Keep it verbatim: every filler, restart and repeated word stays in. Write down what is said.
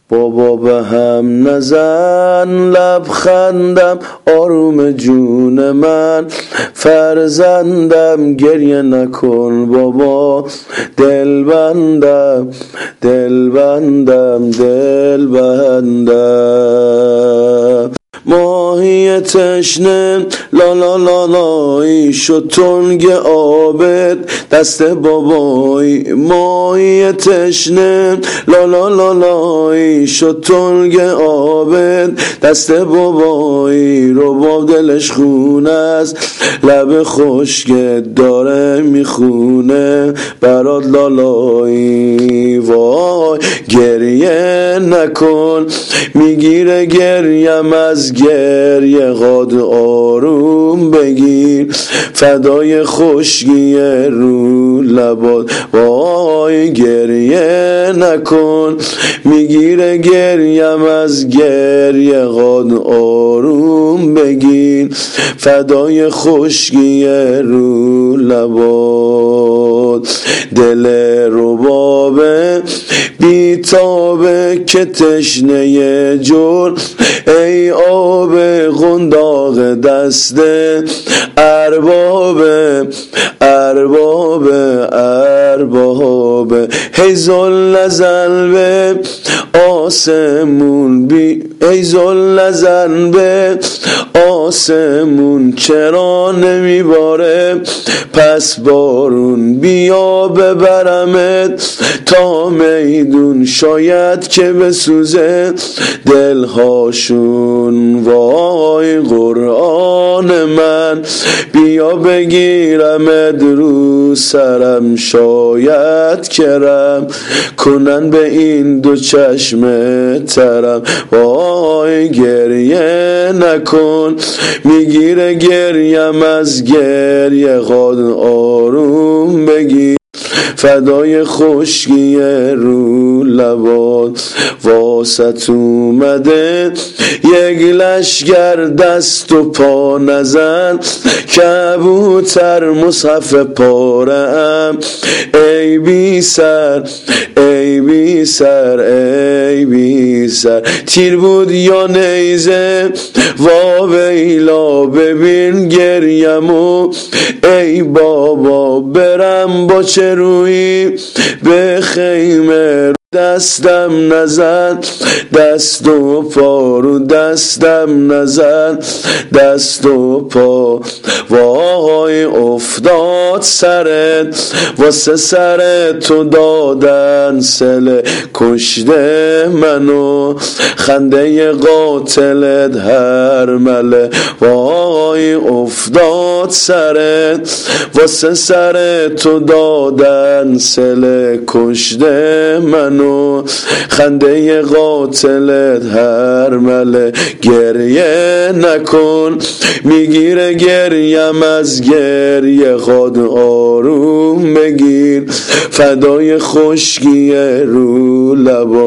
بابا به هم نزن لبخندم آروم جون من، فرزندم گریه نکن بابا، دل بندم دل بندم دل بندم. ماهی تشنه لا لا لا لای شد تنگ آبت دست بابایی، ماهی تشنه لا لا لا لای شد تنگ آبت دست بابایی، رو با دلش خونه است لب خشکت داره میخونه برات لالایی. وای گریه نکن میگیره گریم از گریه غاد آروم بگیر، فدای خشکی رو لبات. وای گریه نکن میگیره گریم از گریه غاد آروم بگیر، فدای خشکی رو لبات. دل ربابه بیتابه که تشنه جور، ای آب قنداق دسته اربابه اربابه اربابه. هی زل نزن به آسمون بی ای زل نزن به آسمون، چرا نمیباره پس بارون، بیا ببرمت تا میدون، شاید که بسوزه دلهاشون. وای قرآن من بیا بگیرمت رو سرم، شاید کرم کنن به این دو چشم ترم. وای گریه نکن میگیره گریم از گریه غاد آروم بگیر، فدای خشکی رو لبات. واسط اومده یک لشگر دست و پا نزن، کبوتر مصحف پاره ام، ای بی سر ای بی سر ای بی سر. تیر بود یا نیزه وا ویلا ببین گریمو، ای بابا برم با چه روی به خیمه، دستم نزن دست و پا رو دستم نزن دست و پا. وای افتاد سرت واسه سرت تو دادن سله، کشته منو خنده قاتلت هر مله. وای افتاد سرت واسه سرت تو دادن سله، کشته منو خنده قاتلت هر مله. گریه نکن میگیره گریم از گریه غاد آروم بگیر، فدای خشکی رو لبات.